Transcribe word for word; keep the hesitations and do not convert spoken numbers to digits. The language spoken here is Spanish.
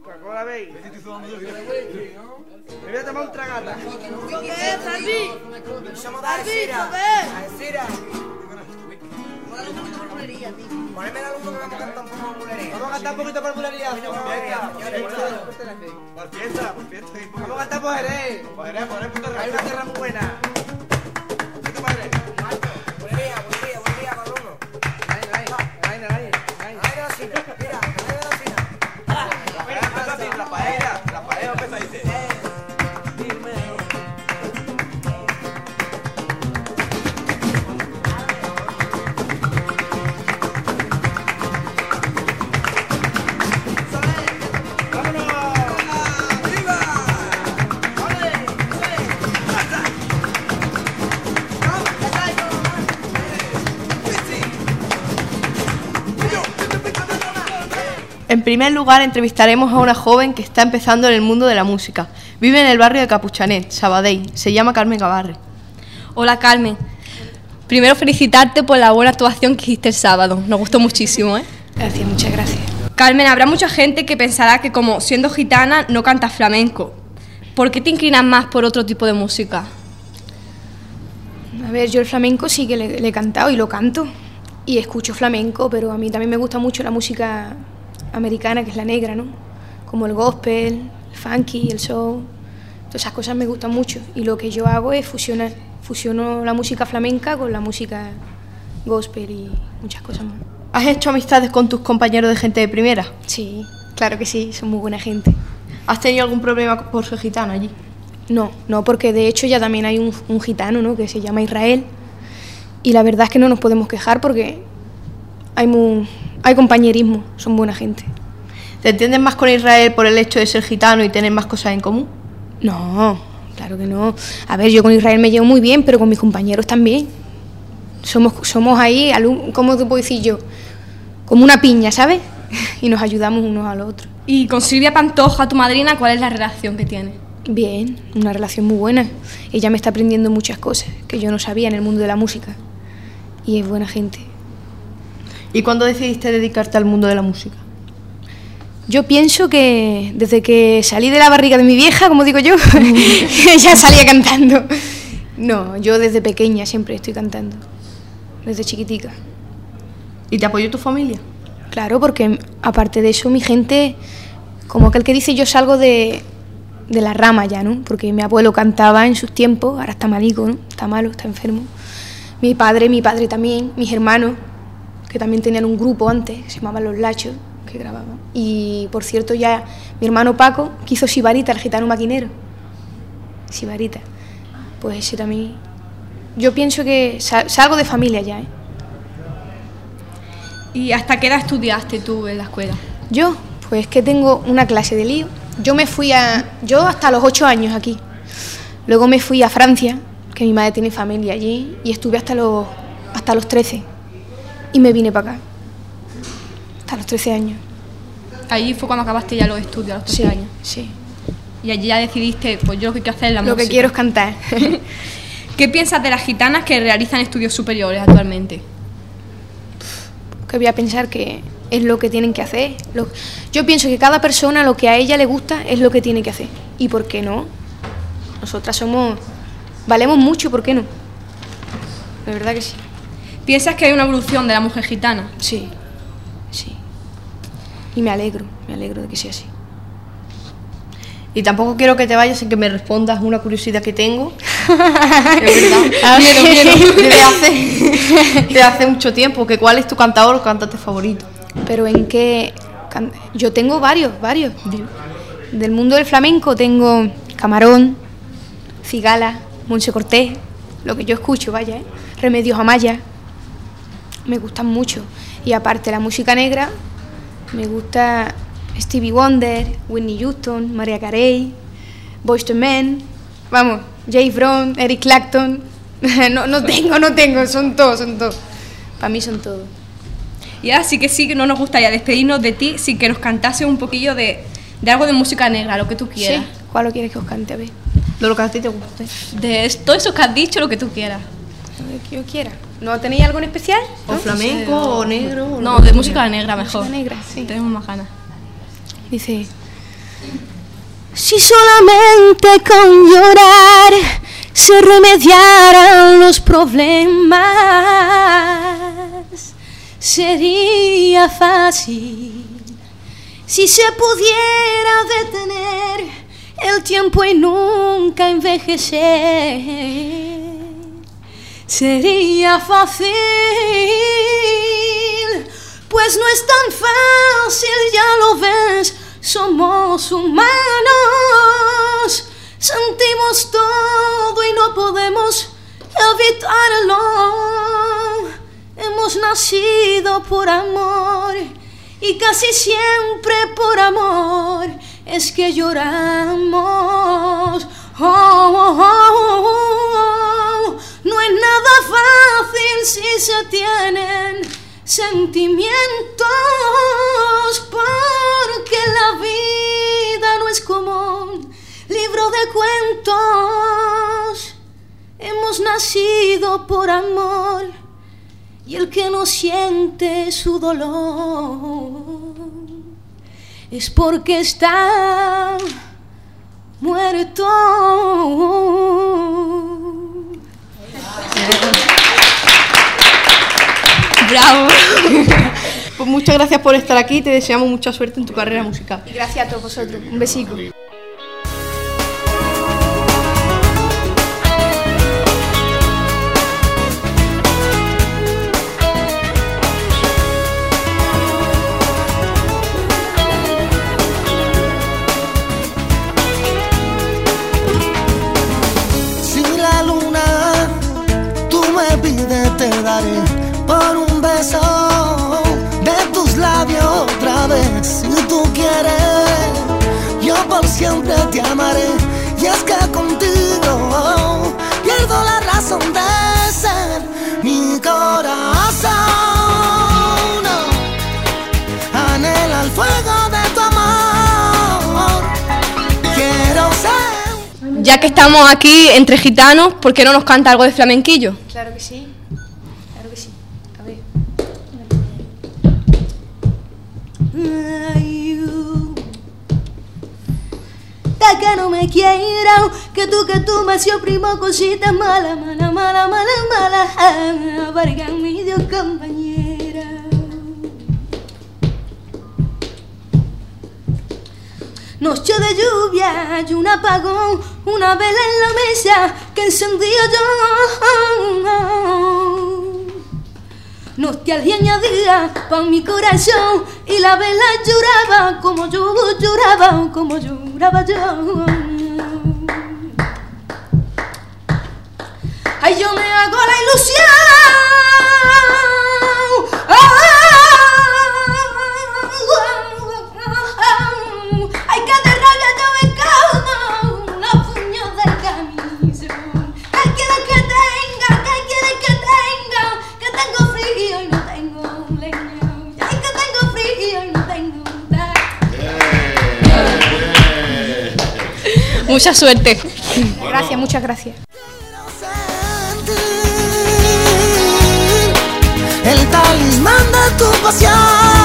Coca-Cola veis. Me voy a tomar un tragata. ¿Qué es, Salvi? Somos de Alcira. Alcira. Poneme la luz que vamos a cantar un poco de bulería. Vamos a cantar un poquito por bulería. Por fiesta, por fiesta. Vamos a cantar por Jerez. Por Jerez, por Jerez, puto Jerez. Hay una tierra muy buena. ¿Qué padre? Bulería, bulería, bulería, Pablo. Ahí, ahí, ahí, ahí. Ahí de la cina, mira, ahí de la cina. La paella, la paella empieza a decir. En primer lugar, entrevistaremos a una joven que está empezando en el mundo de la música. Vive en el barrio de Capuchanet, Sabadell. Se llama Carmen Gavarre. Hola, Carmen. Primero felicitarte por la buena actuación que hiciste el sábado. Nos gustó muchísimo, ¿eh? Gracias, muchas gracias. Carmen, habrá mucha gente que pensará que como siendo gitana no cantas flamenco. ¿Por qué te inclinas más por otro tipo de música? A ver, yo el flamenco sí que le, le he cantado y lo canto. Y escucho flamenco, pero a mí también me gusta mucho la música americana, que es la negra, ¿no? Como el gospel, el funky, el soul. Todas esas cosas me gustan mucho. Y lo que yo hago es fusionar. Fusiono la música flamenca con la música gospel y muchas cosas más. ¿Has hecho amistades con tus compañeros de gente de primera? Sí, claro que sí, son muy buena gente. ¿Has tenido algún problema por ser gitana allí? No, no, porque de hecho ya también hay un, un gitano, ¿no?, que se llama Israel. Y la verdad es que no nos podemos quejar porque hay, muy, hay compañerismo, son buena gente. ¿Te entiendes más con Israel por el hecho de ser gitano y tener más cosas en común? No, claro que no. A ver, yo con Israel me llevo muy bien, pero con mis compañeros también. Somos, somos ahí, ¿cómo te puedo decir yo? Como una piña, ¿sabes? Y nos ayudamos unos a los otros. Y con Silvia Pantoja, tu madrina, ¿cuál es la relación que tienes? Bien, una relación muy buena. Ella me está aprendiendo muchas cosas que yo no sabía en el mundo de la música. Y es buena gente. ¿Y cuándo decidiste dedicarte al mundo de la música? Yo pienso que desde que salí de la barriga de mi vieja, como digo yo, ya salía cantando. No, yo desde pequeña siempre estoy cantando, desde chiquitica. ¿Y te apoyó tu familia? Claro, porque aparte de eso mi gente, como aquel que dice, yo salgo de, de la rama ya, ¿no? Porque mi abuelo cantaba en sus tiempos, ahora está malico, ¿no? Está malo, está enfermo. Mi padre, mi padre también, mis hermanos, que también tenían un grupo antes, que se llamaban Los Lachos, que grababan. Y, por cierto, ya mi hermano Paco, que hizo Sibarita, el gitano maquinero. Sibarita. Pues ese también. Yo pienso que sal, salgo de familia ya, ¿eh? ¿Y hasta qué edad estudiaste tú en la escuela? Yo, pues que tengo una clase de lío. Yo me fui a... Yo hasta los ocho años aquí. Luego me fui a Francia, que mi madre tiene familia allí, y estuve hasta los, hasta los trece. Y me vine para acá. Hasta los trece años. Allí fue cuando acabaste ya los estudios, a los trece sí, años. Sí. Y allí ya decidiste, pues yo lo que quiero hacer es la lo música. Lo que quiero es cantar. ¿Qué piensas de las gitanas que realizan estudios superiores actualmente? Que voy a pensar que es lo que tienen que hacer. Lo, yo pienso que cada persona, lo que a ella le gusta, es lo que tiene que hacer. ¿Y por qué no? Nosotras somos... Valemos mucho, ¿por qué no? De verdad que sí. ¿Piensas que hay una evolución de la mujer gitana? Sí, sí. Y me alegro, me alegro de que sea así. Y tampoco quiero que te vayas sin que me respondas una curiosidad que tengo. De verdad. Quiero, quiero. Desde hace, desde hace mucho tiempo. Que ¿cuál es tu cantador o cantante favorito? Pero en qué... Yo tengo varios, varios. Del mundo del flamenco tengo Camarón, Cigala, Montse Cortés, lo que yo escucho, vaya, ¿eh? Remedios Amaya. Me gustan mucho. Y aparte la música negra, me gusta Stevie Wonder, Whitney Houston, Mariah Carey, Boyz two Men, vamos, Jay Brown, Eric Clapton. no, no tengo, no tengo, son todos, son todos. Para mí son todos. Y ahora sí que sí que no nos gustaría despedirnos de ti sin que nos cantases un poquillo de, de algo de música negra, lo que tú quieras. ¿Sí? ¿Cuál lo quieres que os cante? A ver. De lo que a ti te guste. De todo eso que has dicho, lo que tú quieras. Lo que yo quiera. ¿No tenéis algo en especial? O ¿No? flamenco, o negro. O no, de música negra mejor. Música negra, sí. Tenemos más ganas. Dice... Si solamente con llorar se remediaran los problemas, sería fácil. Si se pudiera detener el tiempo y nunca envejecer, sería fácil. Pues no es tan fácil, ya lo ves, somos humanos, sentimos todo y no podemos evitarlo. Hemos nacido por amor y casi siempre por amor es que lloramos. Oh, oh, oh, oh. No es nada fácil si se tienen sentimientos, porque la vida no es como un libro de cuentos. Hemos nacido por amor y el que no siente su dolor es porque está muerto. ¡Bravo! Pues muchas gracias por estar aquí y te deseamos mucha suerte en tu carrera musical. Y gracias a todos vosotros. Un besico. Si la luna tú me pides te daré por un beso de tus labios otra vez. Si tú quieres, yo por siempre te amaré. Y es que contigo oh, pierdo la razón de ser. Mi corazón oh, anhela el fuego de tu amor. Quiero ser. Ya que estamos aquí entre gitanos, ¿por qué no nos canta algo de flamenquillo? Claro que sí. Claro que sí. A ver. Da que no me quiera, que tú, que tú me hacías primo cositas malas, mala, mala, mala, mala, varga mi Dios compañera. Noche de lluvia y un apagón, una vela en la mesa que encendía yo. Nostalgia añadida pa' mi corazón y la vela lloraba como yo lloraba, como lloraba yo. Ay, yo me hago la ilusión. Ay, que de rabia yo me cago una puño del camisón. ¿Qué quieres que tenga? ¿Qué quieres que tenga? Que tengo frío y no tengo leña. Ay, que tengo frío y no tengo nada. Mucha suerte. Gracias, muchas gracias. El talismán de tu pasión.